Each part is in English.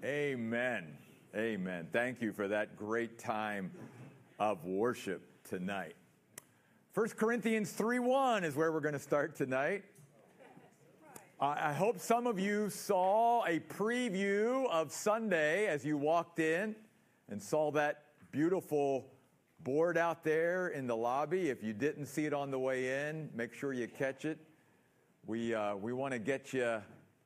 Amen. Amen. Thank you for that great time of worship tonight. 1 Corinthians 3:1 is where we're going to start tonight. I hope some of you saw a preview of Sunday as you walked in and saw that beautiful board out there in the lobby. If you didn't see it on the way in, make sure you catch it. We want to get you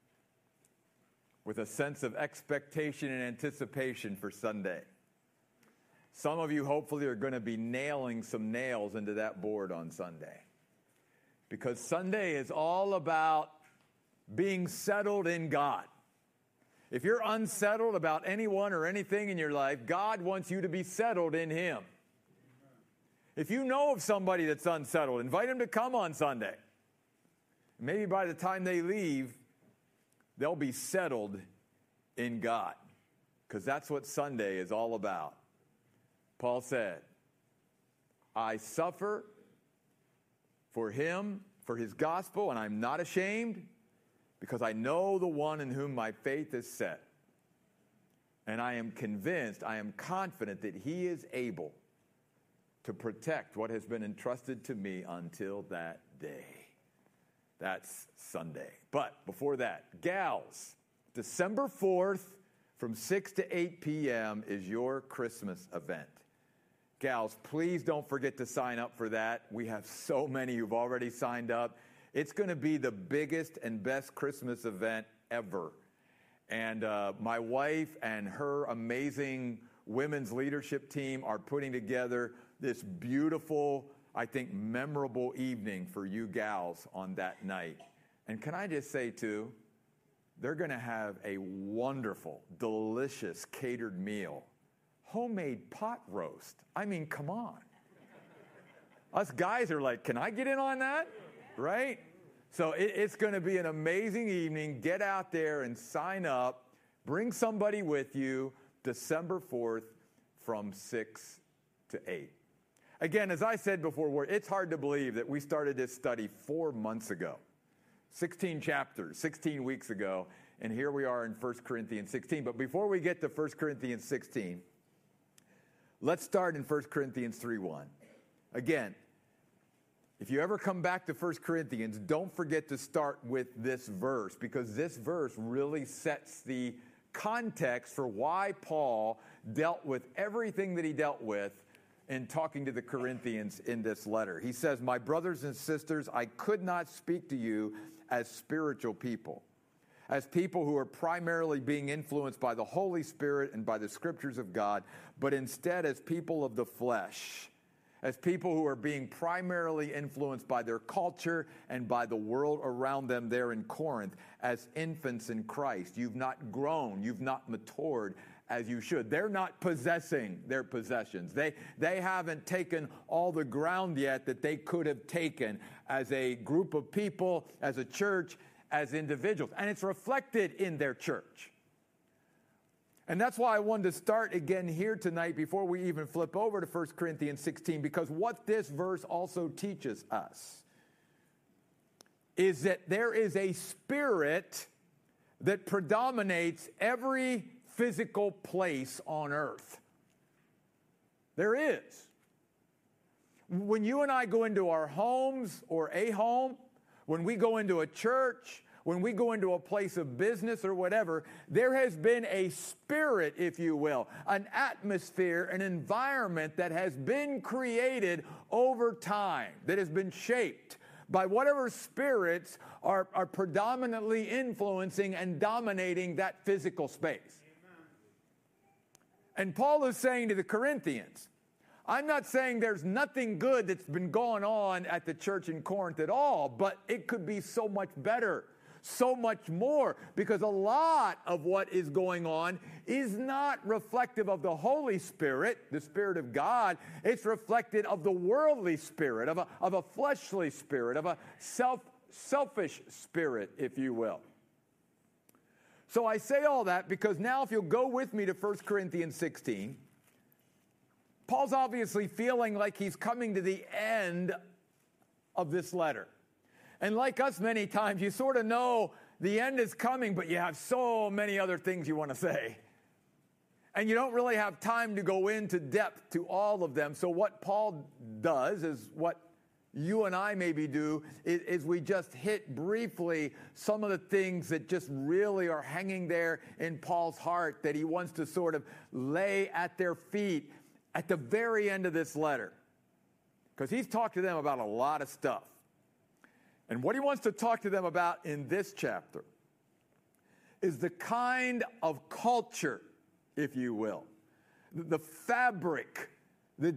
with a sense of expectation and anticipation for Sunday. Some of you hopefully are going to be nailing some nails into that board on Sunday. Because Sunday is all about being settled in God. If you're unsettled about anyone or anything in your life, God wants you to be settled in Him. If you know of somebody that's unsettled, invite them to come on Sunday. Maybe by the time they leave, they'll be settled in God, because that's what Sunday is all about. Paul said, I suffer for Him, for His gospel, and I'm not ashamed, because I know the one in whom my faith is set. And I am convinced, I am confident that He is able to protect what has been entrusted to me until that day. That's Sunday. But before that, gals, December 4th from 6 to 8 p.m. is your Christmas event. Gals, please don't forget to sign up for that. We have so many who've already signed up. It's going to be the biggest and best Christmas event ever. And my wife and her amazing women's leadership team are putting together this beautiful, I think, memorable evening for you gals on that night. And can I just say, too, they're going to have a wonderful, delicious catered meal. Homemade pot roast. I mean, come on. Us guys are like, can I get in on that? Right? So it's going to be an amazing evening. Get out there and sign up. Bring somebody with you December 4th from 6 to 8. Again, as I said before, it's hard to believe that we started this study 4 months ago. 16 chapters, 16 weeks ago, and here we are in 1 Corinthians 16. But before we get to 1 Corinthians 16, let's start in 1 Corinthians 3:1. Again, if you ever come back to 1 Corinthians, don't forget to start with this verse, because this verse really sets the context for why Paul dealt with everything that he dealt with in talking to the Corinthians in this letter. He says, my brothers and sisters, I could not speak to you as spiritual people, as people who are primarily being influenced by the Holy Spirit and by the scriptures of God, but instead as people of the flesh, as people who are being primarily influenced by their culture and by the world around them there in Corinth, as infants in Christ. You've not grown, you've not matured as you should. They're not possessing their possessions. They haven't taken all the ground yet that they could have taken as a group of people, as a church, as individuals. And it's reflected in their church. And that's why I wanted to start again here tonight before we even flip over to 1 Corinthians 16, because what this verse also teaches us is that there is a spirit that predominates every physical place on earth. There is. When you and I go into our homes or a home, when we go into a church, when we go into a place of business or whatever, there has been a spirit, if you will, an atmosphere, an environment that has been created over time, that has been shaped by whatever spirits are predominantly influencing and dominating that physical space. And Paul is saying to the Corinthians, I'm not saying there's nothing good that's been going on at the church in Corinth at all, but it could be so much better, so much more, because a lot of what is going on is not reflective of the Holy Spirit, the Spirit of God. It's reflected of the worldly spirit, of a fleshly spirit, of a selfish spirit, if you will. So I say all that because now if you'll go with me to 1 Corinthians 16, Paul's obviously feeling like he's coming to the end of this letter. And like us many times, you sort of know the end is coming, but you have so many other things you want to say. And you don't really have time to go into depth to all of them. So what Paul does is what you and I maybe do is we just hit briefly some of the things that just really are hanging there in Paul's heart that he wants to sort of lay at their feet at the very end of this letter. Because he's talked to them about a lot of stuff. And what he wants to talk to them about in this chapter is the kind of culture, if you will, the fabric, the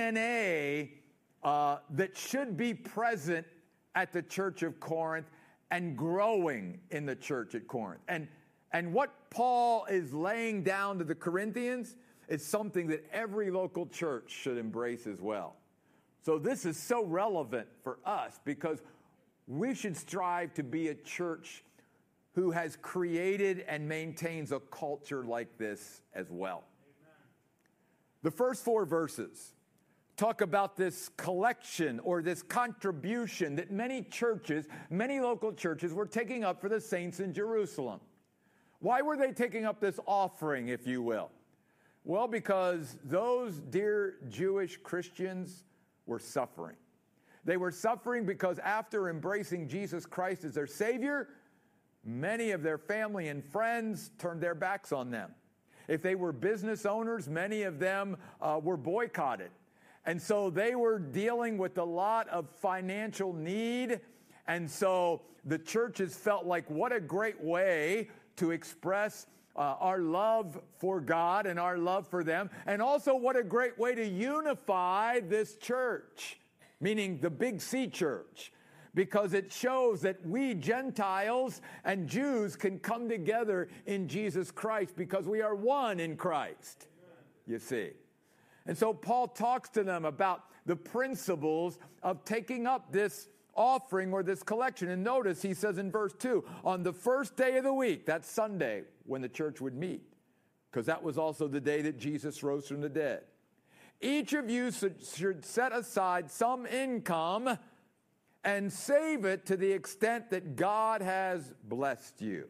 DNA that should be present at the church of Corinth and growing in the church at Corinth. And what Paul is laying down to the Corinthians is something that every local church should embrace as well. So this is so relevant for us because we should strive to be a church who has created and maintains a culture like this as well. Amen. The first 4 verses talk about this collection or this contribution that many churches, many local churches were taking up for the saints in Jerusalem. Why were they taking up this offering, if you will? Well, because those dear Jewish Christians were suffering. They were suffering because after embracing Jesus Christ as their Savior, many of their family and friends turned their backs on them. If they were business owners, many of them were boycotted. And so they were dealing with a lot of financial need. And so the churches felt like what a great way to express our love for God and our love for them. And also what a great way to unify this church, meaning the Big C church. Because it shows that we Gentiles and Jews can come together in Jesus Christ because we are one in Christ, you see. And so Paul talks to them about the principles of taking up this offering or this collection. And notice he says in verse 2, on the first day of the week, that's Sunday, when the church would meet, because that was also the day that Jesus rose from the dead. Each of you should set aside some income and save it to the extent that God has blessed you.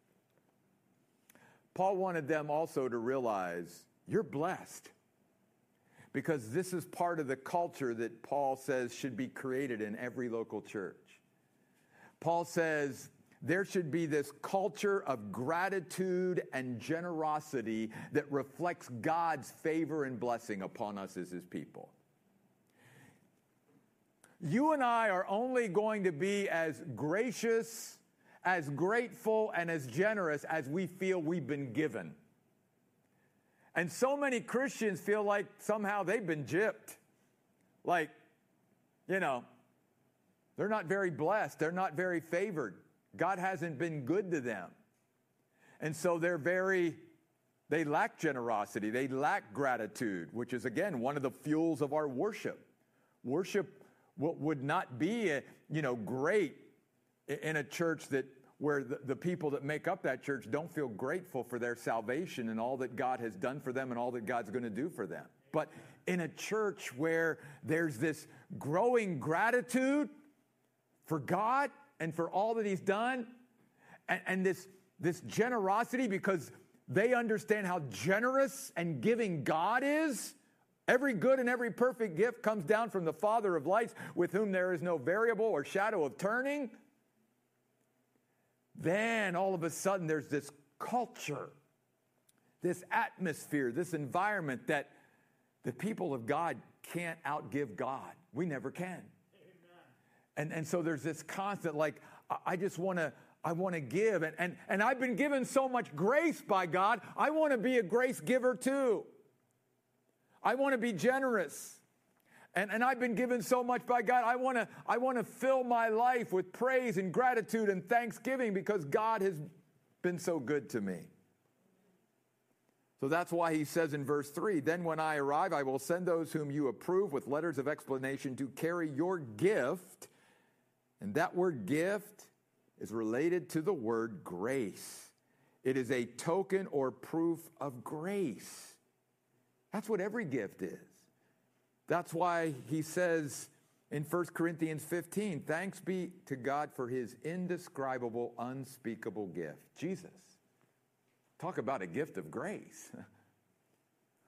Paul wanted them also to realize you're blessed, because this is part of the culture that Paul says should be created in every local church. Paul says there should be this culture of gratitude and generosity that reflects God's favor and blessing upon us as his people. You and I are only going to be as gracious, as grateful, and as generous as we feel we've been given. And so many Christians feel like somehow they've been gypped. Like, you know, they're not very blessed. They're not very favored. God hasn't been good to them. And so they lack generosity. They lack gratitude, which is, again, one of the fuels of our worship. Worship would not be, great in a church where the people that make up that church don't feel grateful for their salvation and all that God has done for them and all that God's going to do for them. But in a church where there's this growing gratitude for God and for all that he's done, and this generosity because they understand how generous and giving God is. Every good and every perfect gift comes down from the Father of lights, with whom there is no variable or shadow of turning. Then all of a sudden there's this culture, this atmosphere, this environment that the people of God can't outgive God. We never can. And so there's this constant, like, I want to give. And I've been given so much grace by God, I want to be a grace giver too. I want to be generous. And I've been given so much by God, I want to fill my life with praise and gratitude and thanksgiving because God has been so good to me. So that's why he says in verse 3, then when I arrive, I will send those whom you approve with letters of explanation to carry your gift. And that word gift is related to the word grace. It is a token or proof of grace. That's what every gift is. That's why he says in 1 Corinthians 15, thanks be to God for his indescribable, unspeakable gift. Jesus. Talk about a gift of grace.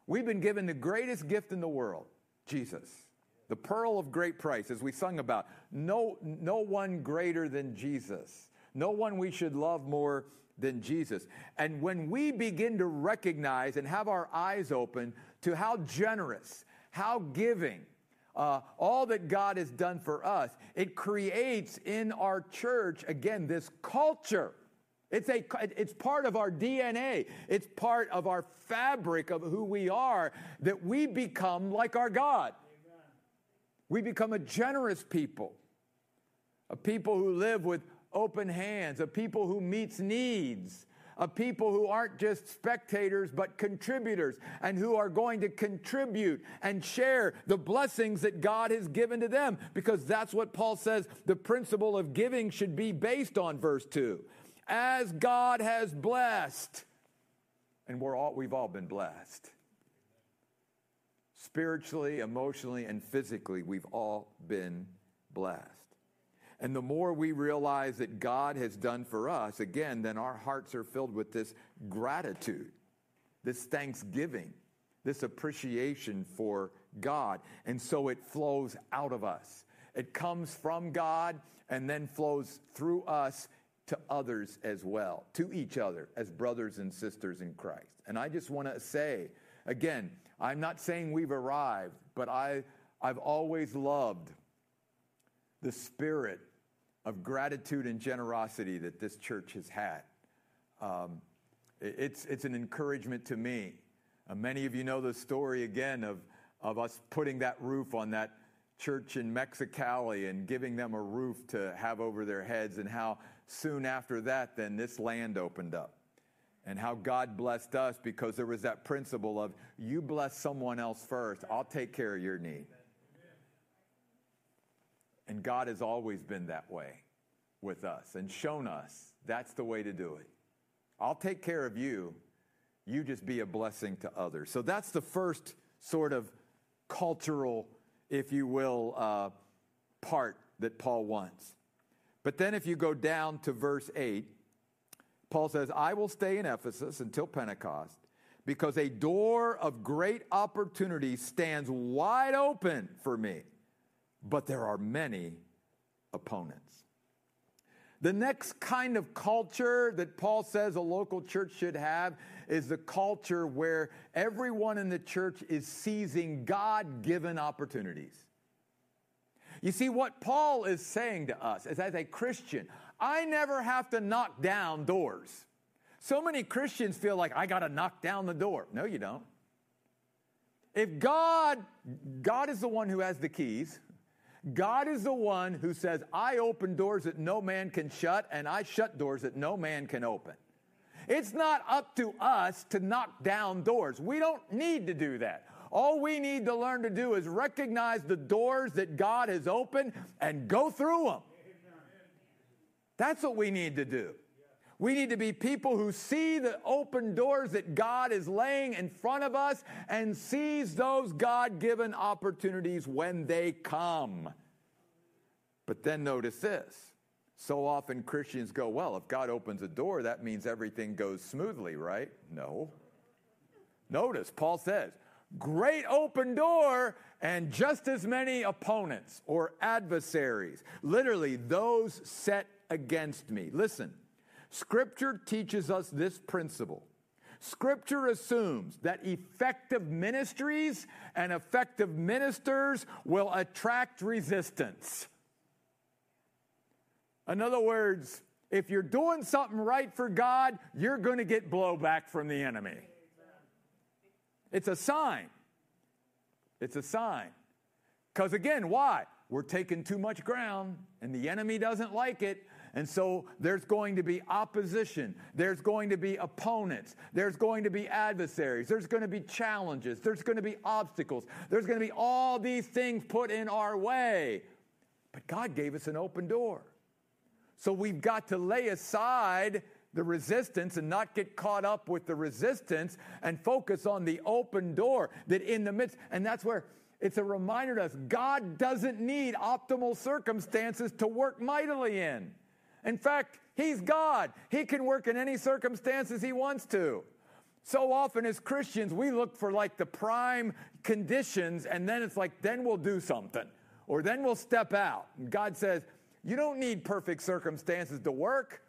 We've been given the greatest gift in the world, Jesus, the pearl of great price, as we sung about. No one greater than Jesus. No one we should love more than Jesus. And when we begin to recognize and have our eyes open to how generous, how giving, all that God has done for us, it creates in our church, again, this culture. It's part of our DNA. It's part of our fabric of who we are, that we become like our God. Amen. We become a generous people, a people who live with open hands, a people who meets needs, a people who aren't just spectators but contributors, and who are going to contribute and share the blessings that God has given to them, because that's what Paul says the principle of giving should be based on, verse 2. As God has blessed, and we've all been blessed. Spiritually, emotionally, and physically, we've all been blessed. And the more we realize that God has done for us, again, then our hearts are filled with this gratitude, this thanksgiving, this appreciation for God. And so it flows out of us. It comes from God and then flows through us to others as well, to each other as brothers and sisters in Christ. And I just want to say, again, I'm not saying we've arrived, but I've always loved the spirit of gratitude and generosity that this church has had. It's an encouragement to me. Many of you know the story again of us putting that roof on that church in Mexicali and giving them a roof to have over their heads, and how soon after that, then this land opened up. And how God blessed us because there was that principle of, you bless someone else first, I'll take care of your need. And God has always been that way with us and shown us that's the way to do it. I'll take care of you. You just be a blessing to others. So that's the first sort of cultural, if you will, part that Paul wants. But then if you go down to verse 8, Paul says, I will stay in Ephesus until Pentecost, because a door of great opportunity stands wide open for me, but there are many opponents. The next kind of culture that Paul says a local church should have is the culture where everyone in the church is seizing God-given opportunities. You see, what Paul is saying to us is, as a Christian, I never have to knock down doors. So many Christians feel like, I got to knock down the door. No, you don't. If God is the one who has the keys. God is the one who says, I open doors that no man can shut, and I shut doors that no man can open. It's not up to us to knock down doors. We don't need to do that. All we need to learn to do is recognize the doors that God has opened and go through them. That's what we need to do. We need to be people who see the open doors that God is laying in front of us and seize those God-given opportunities when they come. But then notice this. So often Christians go, well, if God opens a door, that means everything goes smoothly, right? No. Notice, Paul says, great open door and just as many opponents or adversaries. Literally, those set against me. Listen. Scripture teaches us this principle. Scripture assumes that effective ministries and effective ministers will attract resistance. In other words, if you're doing something right for God, you're going to get blowback from the enemy. It's a sign. It's a sign. Because again, why? We're taking too much ground, and the enemy doesn't like it. And so there's going to be opposition. There's going to be opponents. There's going to be adversaries. There's going to be challenges. There's going to be obstacles. There's going to be all these things put in our way. But God gave us an open door. So we've got to lay aside the resistance and not get caught up with the resistance and focus on the open door that in the midst. And that's where it's a reminder to us, God doesn't need optimal circumstances to work mightily in. In fact, He's God. He can work in any circumstances He wants to. So often as Christians, we look for like the prime conditions, and then it's like, then we'll do something, or then we'll step out. And God says, you don't need perfect circumstances to work.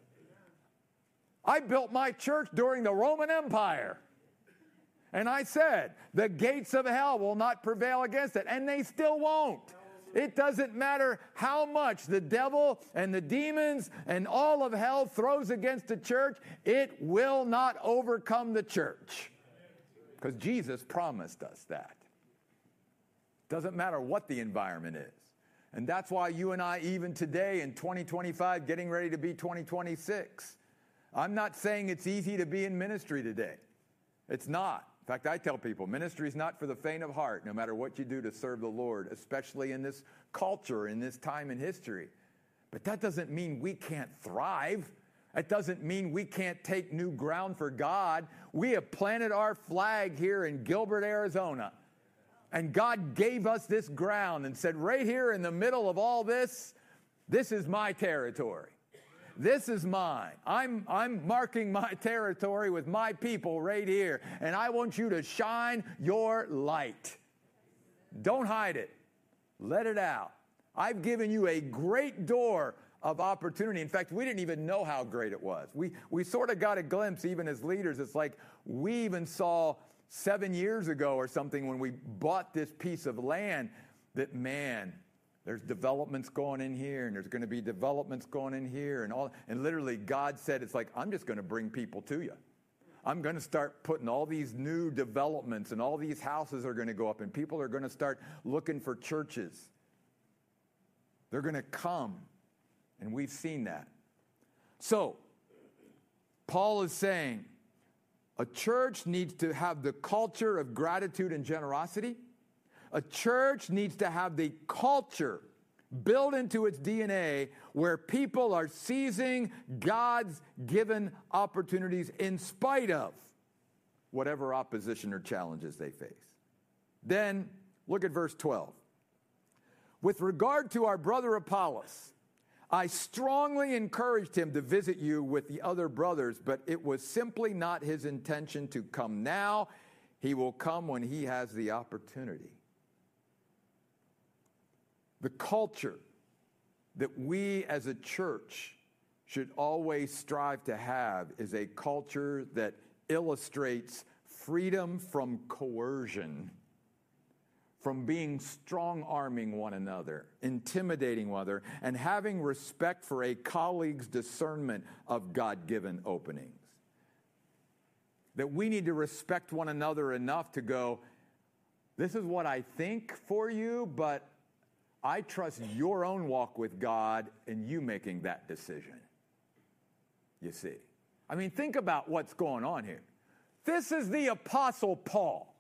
I built my church during the Roman Empire. And I said, the gates of hell will not prevail against it. And they still won't. It doesn't matter how much the devil and the demons and all of hell throws against the church, it will not overcome the church. Because Jesus promised us that. Doesn't matter what the environment is. And that's why you and I, even today in 2025, getting ready to be 2026, I'm not saying it's easy to be in ministry today. It's not. In fact, I tell people, ministry is not for the faint of heart, no matter what you do to serve the Lord, especially in this culture, in this time in history. But that doesn't mean we can't thrive. It doesn't mean we can't take new ground for God. We have planted our flag here in Gilbert, Arizona. And God gave us this ground and said, right here in the middle of all this, this is my territory. This is mine. I'm marking my territory with my people right here. And I want you to shine your light. Don't hide it. Let it out. I've given you a great door of opportunity. In fact, we didn't even know how great it was. We sort of got a glimpse, even as leaders. It's like we even saw 7 years ago or something when we bought this piece of land that, man, there's developments going in here, and there's going to be developments going in here, and literally God said, it's like, I'm just going to bring people to you. I'm going to start putting all these new developments, and all these houses are going to go up, and people are going to start looking for churches. They're going to come, and we've seen that. So, Paul is saying, a church needs to have the culture of gratitude and generosity. A church needs to have the culture built into its DNA where people are seizing God's given opportunities in spite of whatever opposition or challenges they face. Then, look at verse 12. With regard to our brother Apollos, I strongly encouraged him to visit you with the other brothers, but it was simply not his intention to come now. He will come when he has the opportunity. The culture that we as a church should always strive to have is a culture that illustrates freedom from coercion, from being strong-arming one another, intimidating one another, and having respect for a colleague's discernment of God-given openings. That we need to respect one another enough to go, this is what I think for you, but I trust your own walk with God and you making that decision. You see. I mean, think about what's going on here. This is the Apostle Paul.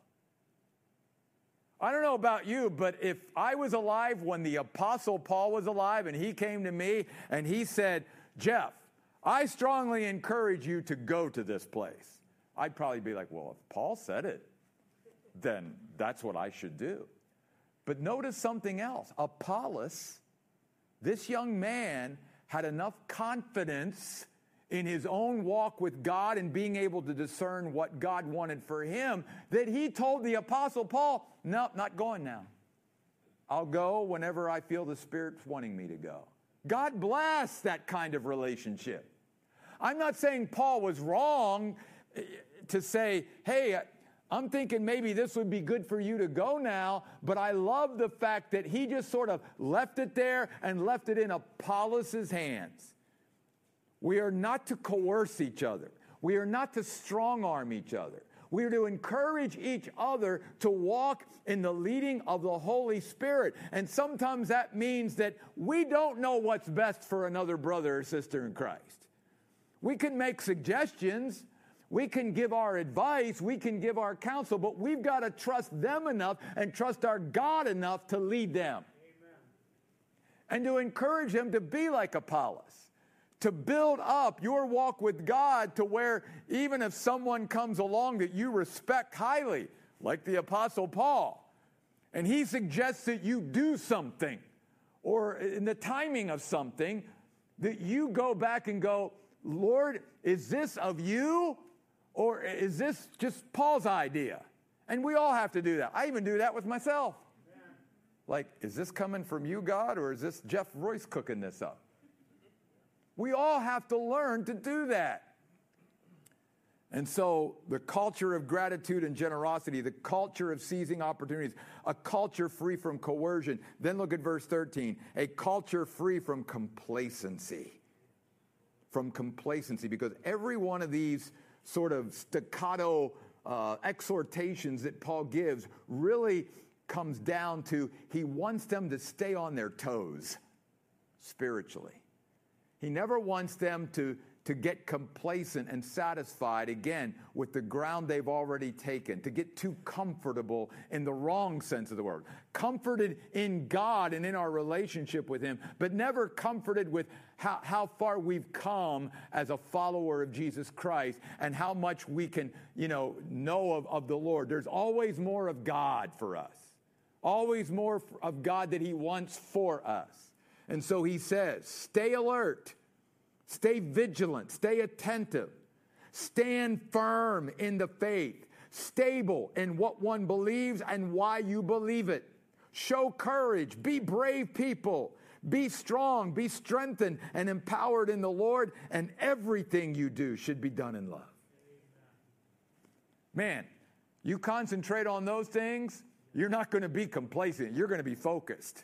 I don't know about you, but if I was alive when the Apostle Paul was alive and he came to me and he said, Jeff, I strongly encourage you to go to this place, I'd probably be like, well, if Paul said it, then that's what I should do. But notice something else. Apollos, this young man, had enough confidence in his own walk with God and being able to discern what God wanted for him that he told the Apostle Paul, no, not going now. I'll go whenever I feel the Spirit's wanting me to go. God bless that kind of relationship. I'm not saying Paul was wrong to say, hey, I'm thinking maybe this would be good for you to go now, but I love the fact that he just sort of left it there and left it in Apollos' hands. We are not to coerce each other. We are not to strong-arm each other. We are to encourage each other to walk in the leading of the Holy Spirit. And sometimes that means that we don't know what's best for another brother or sister in Christ. We can make suggestions. We can give our advice, we can give our counsel, but we've got to trust them enough and trust our God enough to lead them. Amen. And to encourage them to be like Apollos, to build up your walk with God to where even if someone comes along that you respect highly, like the Apostle Paul, and he suggests that you do something, or in the timing of something, that you go back and go, Lord, is this of you? Or is this just Paul's idea? And we all have to do that. I even do that with myself. Like, is this coming from you, God, or is this Jeff Royce cooking this up? We all have to learn to do that. And so the culture of gratitude and generosity, the culture of seizing opportunities, a culture free from coercion. Then look at verse 13, a culture free from complacency. From complacency, because every one of these sort of staccato exhortations that Paul gives really comes down to he wants them to stay on their toes spiritually. He never wants them to get complacent and satisfied again with the ground they've already taken, to get too comfortable in the wrong sense of the word. Comforted in God and in our relationship with him, but never comforted with how far we've come as a follower of Jesus Christ and how much we can, know of the Lord. There's always more of God for us. Always more of God that he wants for us. And so he says, stay alert. Stay vigilant, stay attentive, stand firm in the faith, stable in what one believes and why you believe it. Show courage, be brave people, be strong, be strengthened and empowered in the Lord, and everything you do should be done in love. Man, you concentrate on those things, you're not going to be complacent, you're going to be focused.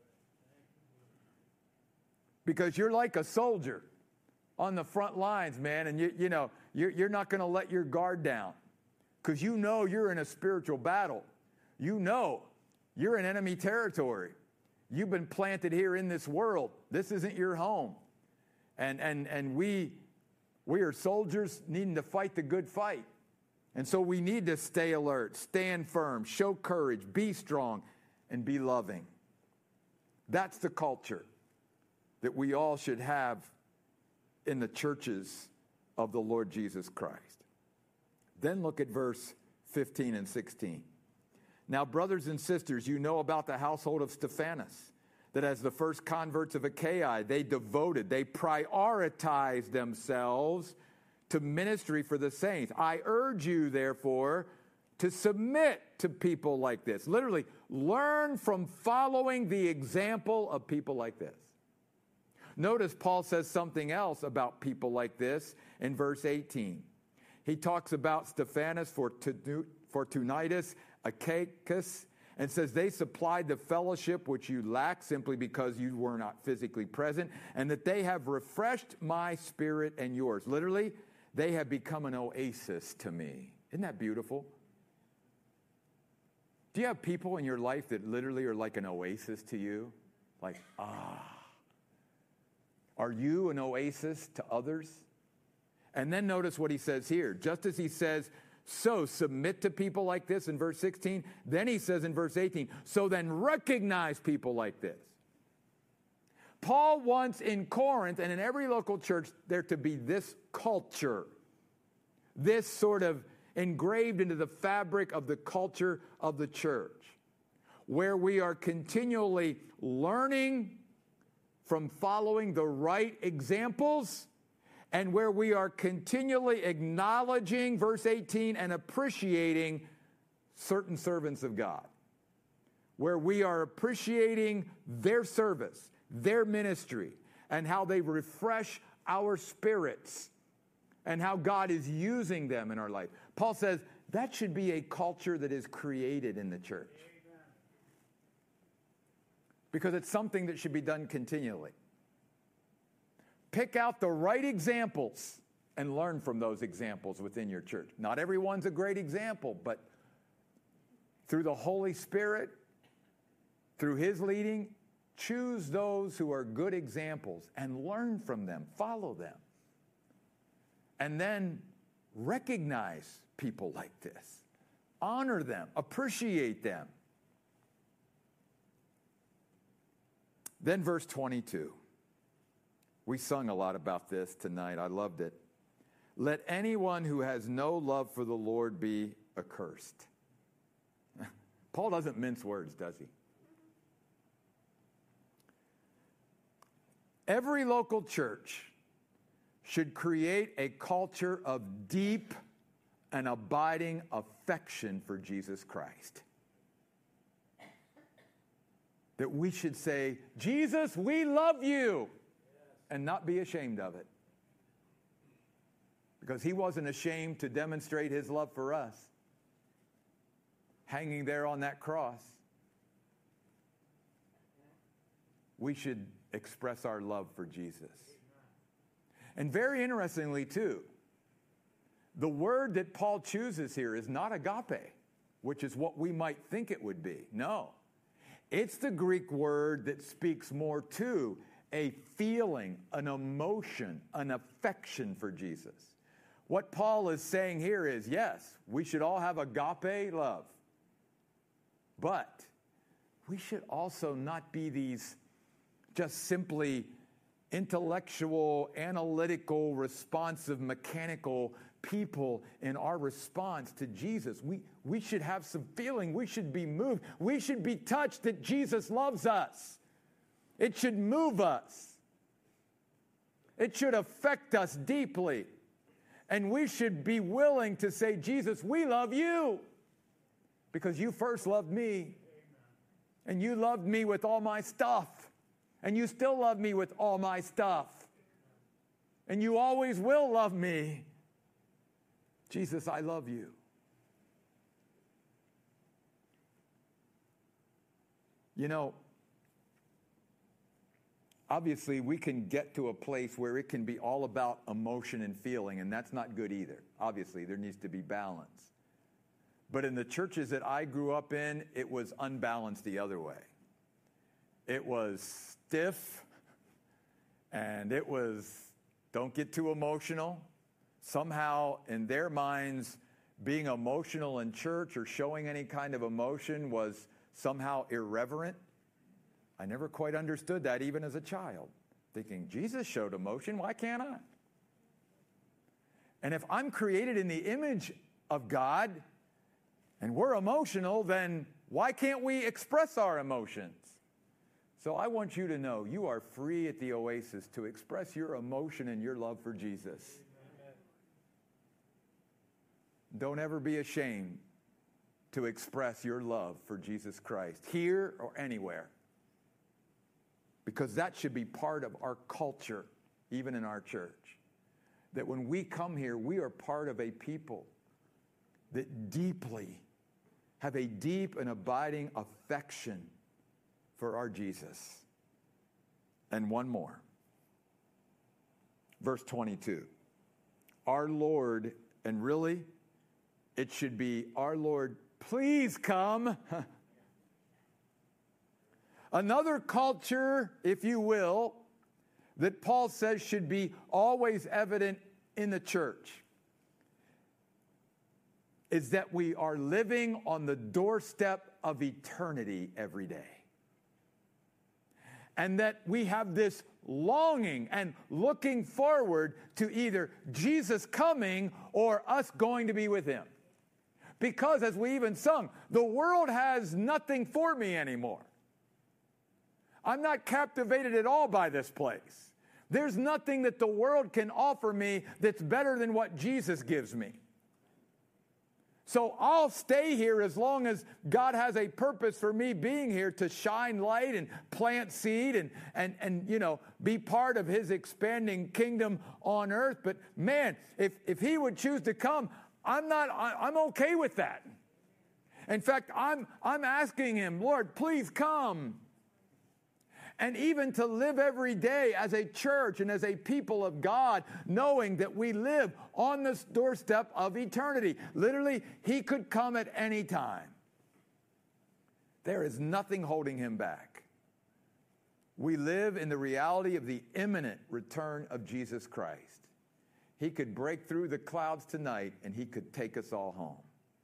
Because you're like a soldier on the front lines, man, and you're not going to let your guard down because you're in a spiritual battle. You're in enemy territory. You've been planted here in this world. This isn't your home. And we are soldiers needing to fight the good fight. And so we need to stay alert, stand firm, show courage, be strong, and be loving. That's the culture that we all should have in the churches of the Lord Jesus Christ. Then look at verse 15 and 16. Now, brothers and sisters, you know about the household of Stephanas, that as the first converts of Achaia, they prioritized themselves to ministry for the saints. I urge you, therefore, to submit to people like this. Literally, learn from following the example of people like this. Notice Paul says something else about people like this in verse 18. He talks about Stephanas, Fortunatus, Achaicus, and says they supplied the fellowship which you lacked simply because you were not physically present, and that they have refreshed my spirit and yours. Literally, they have become an oasis to me. Isn't that beautiful? Do you have people in your life that literally are like an oasis to you? Like, Are you an oasis to others? And then notice what he says here. Just as he says, so submit to people like this in verse 16, then he says in verse 18, so then recognize people like this. Paul wants in Corinth and in every local church there to be this culture, this sort of engraved into the fabric of the culture of the church, where we are continually learning from following the right examples, and where we are continually acknowledging, verse 18, and appreciating certain servants of God, where we are appreciating their service, their ministry, and how they refresh our spirits, and how God is using them in our life. Paul says that should be a culture that is created in the church. Because it's something that should be done continually. Pick out the right examples and learn from those examples within your church. Not everyone's a great example, but through the Holy Spirit, through his leading, choose those who are good examples and learn from them, follow them. And then recognize people like this. Honor them, appreciate them. Then verse 22. We sung a lot about this tonight. I loved it. Let anyone who has no love for the Lord be accursed. Paul doesn't mince words, does he? Every local church should create a culture of deep an abiding affection for Jesus Christ. That we should say, Jesus, we love you, and not be ashamed of it. Because he wasn't ashamed to demonstrate his love for us, hanging there on that cross. We should express our love for Jesus. And very interestingly, too, the word that Paul chooses here is not agape, which is what we might think it would be. No. It's the Greek word that speaks more to a feeling, an emotion, an affection for Jesus. What Paul is saying here is, yes, we should all have agape love. But we should also not be these just simply intellectual, analytical, responsive, mechanical people in our response to Jesus. We should have some feeling. We should be moved. We should be touched that Jesus loves us. It should move us. It should affect us deeply. And we should be willing to say, Jesus, we love you because you first loved me. And you loved me with all my stuff. And you still love me with all my stuff. And you always will love me. Jesus, I love you. You know, obviously we can get to a place where it can be all about emotion and feeling, and that's not good either. Obviously, there needs to be balance. But in the churches that I grew up in, it was unbalanced the other way. It was stiff, and it was, don't get too emotional. Somehow, in their minds, being emotional in church or showing any kind of emotion was somehow irreverent. I never quite understood that, even as a child. Thinking, Jesus showed emotion, why can't I? And if I'm created in the image of God, and we're emotional, then why can't we express our emotions? So I want you to know you are free at the Oasis to express your emotion and your love for Jesus. Don't ever be ashamed to express your love for Jesus Christ, here or anywhere. Because that should be part of our culture, even in our church. That when we come here, we are part of a people that deeply have a deep and abiding affection for our Jesus. And one more. Verse 22. Our Lord, and really, it should be, our Lord, please come. Another culture, if you will, that Paul says should be always evident in the church is that we are living on the doorstep of eternity every day. And that we have this longing and looking forward to either Jesus coming or us going to be with him. Because as we even sung, the world has nothing for me anymore. I'm not captivated at all by this place. There's nothing that the world can offer me that's better than what Jesus gives me. So I'll stay here as long as God has a purpose for me being here to shine light and plant seed and you know, be part of his expanding kingdom on earth. But man, if he would choose to come, I'm okay with that. In fact, I'm asking him, Lord, please come. And even to live every day as a church and as a people of God, knowing that we live on this doorstep of eternity. Literally, he could come at any time. There is nothing holding him back. We live in the reality of the imminent return of Jesus Christ. He could break through the clouds tonight and he could take us all home.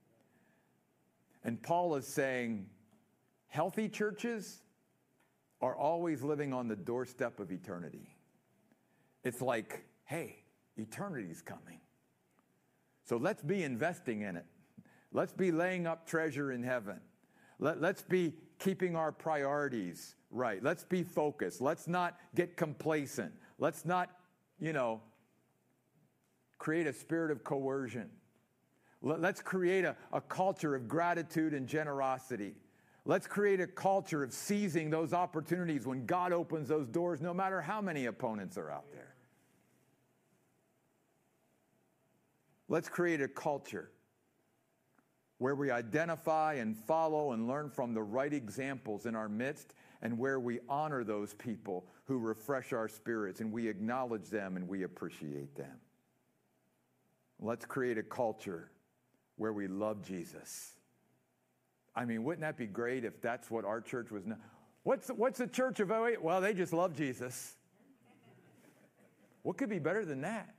And Paul is saying, healthy churches are always living on the doorstep of eternity. It's like, hey, eternity's coming. So let's be investing in it. Let's be laying up treasure in heaven. Let's be keeping our priorities right. Let's be focused. Let's not get complacent. Let's not, create a spirit of coercion. Let's create a culture of gratitude and generosity. Let's create a culture of seizing those opportunities when God opens those doors, no matter how many opponents are out there. Let's create a culture where we identify and follow and learn from the right examples in our midst, and where we honor those people who refresh our spirits, and we acknowledge them and we appreciate them. Let's create a culture where we love Jesus. I mean, wouldn't that be great if that's what our church was? What's the church of 08? Well, they just love Jesus. What could be better than that?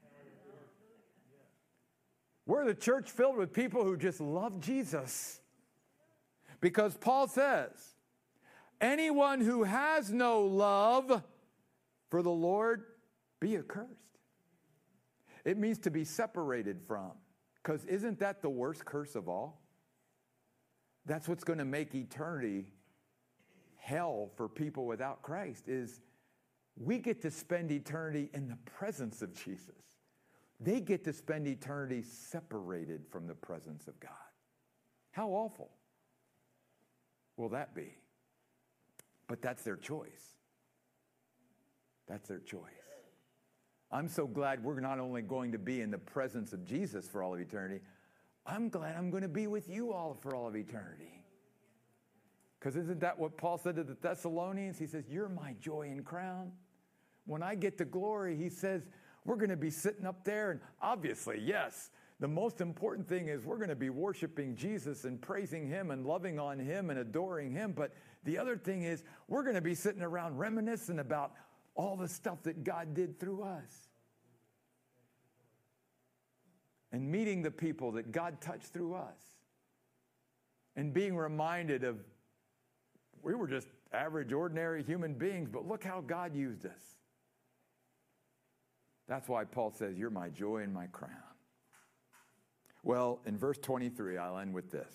We're the church filled with people who just love Jesus. Because Paul says, anyone who has no love for the Lord, be accursed. It means to be separated from. Because isn't that the worst curse of all? That's what's going to make eternity hell for people without Christ, is we get to spend eternity in the presence of Jesus. They get to spend eternity separated from the presence of God. How awful will that be? But that's their choice. That's their choice. I'm so glad we're not only going to be in the presence of Jesus for all of eternity, I'm glad I'm going to be with you all for all of eternity. Because isn't that what Paul said to the Thessalonians? He says, you're my joy and crown. When I get to glory, he says, we're going to be sitting up there, and obviously, yes, the most important thing is we're going to be worshiping Jesus and praising him and loving on him and adoring him. But the other thing is we're going to be sitting around reminiscing about all the stuff that God did through us. And meeting the people that God touched through us. And being reminded of, we were just average, ordinary human beings, but look how God used us. That's why Paul says, you're my joy and my crown. Well, in verse 23, I'll end with this.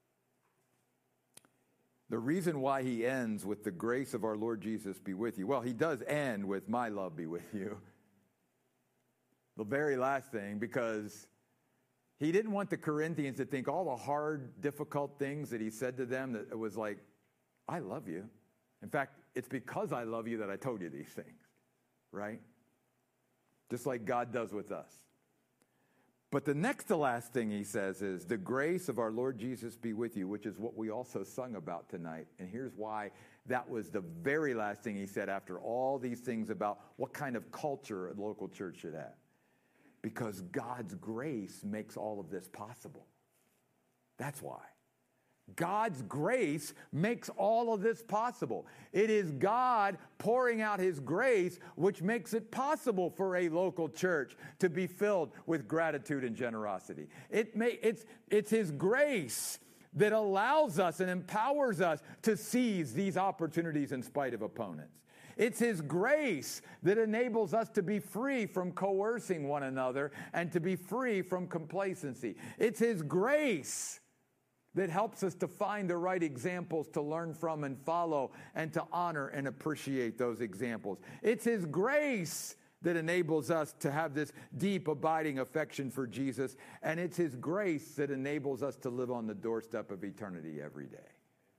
The reason why he ends with the grace of our Lord Jesus be with you. Well, he does end with my love be with you. The very last thing, because he didn't want the Corinthians to think all the hard, difficult things that he said to them, that it was like, I love you. In fact, it's because I love you that I told you these things, right? Just like God does with us. But the next to last thing he says is, the grace of our Lord Jesus be with you, which is what we also sung about tonight. And here's why that was the very last thing he said after all these things about what kind of culture a local church should have. Because God's grace makes all of this possible. That's why. God's grace makes all of this possible. It is God pouring out his grace which makes it possible for a local church to be filled with gratitude and generosity. It's his grace that allows us and empowers us to seize these opportunities in spite of opponents. It's his grace that enables us to be free from coercing one another and to be free from complacency. It's his grace that helps us to find the right examples to learn from and follow and to honor and appreciate those examples. It's his grace that enables us to have this deep, abiding affection for Jesus, and it's his grace that enables us to live on the doorstep of eternity every day.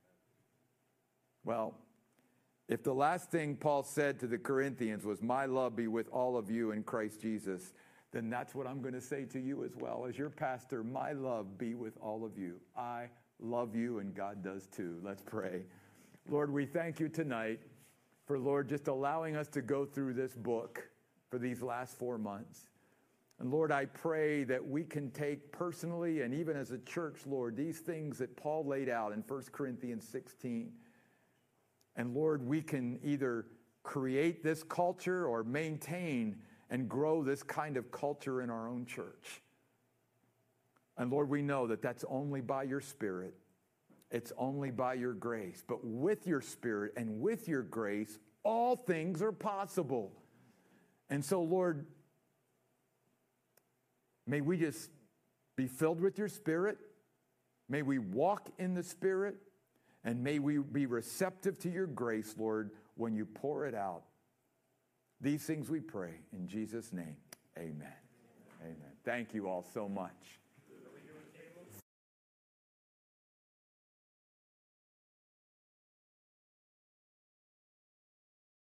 Well, if the last thing Paul said to the Corinthians was, my love be with all of you in Christ Jesus, then that's what I'm going to say to you as well. As your pastor, my love be with all of you. I love you, and God does too. Let's pray. Lord, we thank you tonight for, Lord, just allowing us to go through this book for these last 4 months. And Lord, I pray that we can take personally and even as a church, Lord, these things that Paul laid out in 1 Corinthians 16. And Lord, we can either create this culture or maintain and grow this kind of culture in our own church. And Lord, we know that that's only by your Spirit. It's only by your grace. But with your Spirit and with your grace, all things are possible. And so, Lord, may we just be filled with your Spirit. May we walk in the Spirit. And may we be receptive to your grace, Lord, when you pour it out. These things we pray in Jesus' name. Amen. Amen. Thank you all so much.